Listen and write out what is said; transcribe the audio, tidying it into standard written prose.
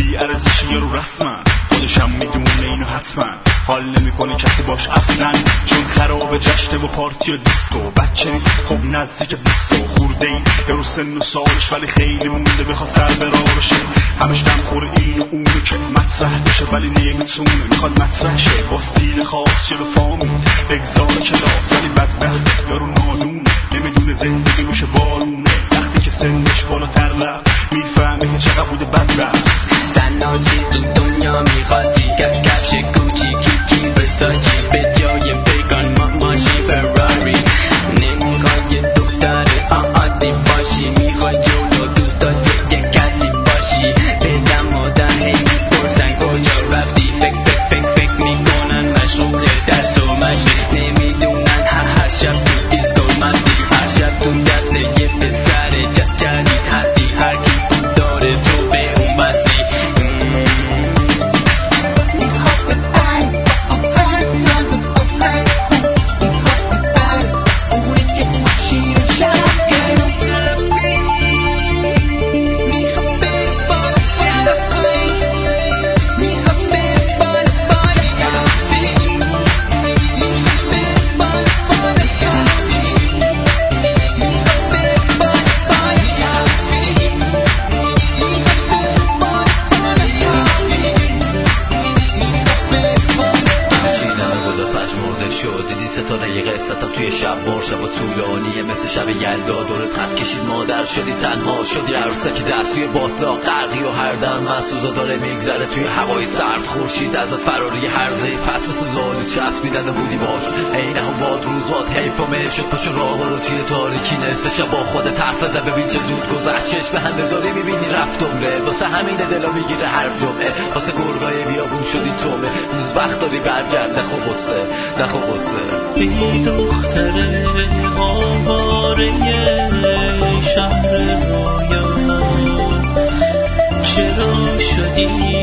بی ارزش یارو رسمن، خودشم میدونه اینو حتما، حال نمیکنه کسی باش اصلا، چون خراب جشن و پارتی و دیسکو، بچه نیست خب نزدیک 20 خورده ای یارو سن و سالش، ولی خیلی مونده بخواد سر برا بشه، همش دم خوره این و اونو که مطرح بشه، ولی نمیتونه میخواد مطرح شه، با ستیل خاص چلو فامی بگذاره کلاس، ولی بدبخت یارو نادونه، نمیدونه زندگی میشه بارونه، وقتی که سنش بالاتر رفت میفهمه که چقدر بوده بدبخت. تنها چیز تو دنیا میخواستی کفش کوچی کیکی ورساچی، به جای بیگان ماشی فراری، نمیخواد یه دختر عادی باشی، میخواد جلو دوستات یه کسی باشی، پدر مادر هی میپرسن کجا رفتی، فکر میکنن مشغول درس و مشق، نمیدونن هر شب تو دیسکو مستی، هر شب تو دست یه پسر جدید هستی، هر کی بود داره تو به اون بستی. توی شب بار شب و طولانیه مثل شب یلدا، دورت خط کشید مادر شدی تنها شدی، عروسه که دستوی باطلا غرقی و هر دم محسوزا داره میگذره توی هوای سرد، خورشید ازت فراری هرزه پس مثل زالو چسبیدنده بودی باش، عینه هم باد روزات حیف و شد پاشو راه رو توی تاریکی نصف شب با خودت حرف زد، ببین چه زود گذشت چشم به اندازاری میبینی رفت عمره، واسه همین دلا میگیره هر جمعه، واسه گرگای بیابون شدی تومه، روز وقت داری برگرد نخو قصه ای دختر آواره شهر رویا، چرا شدی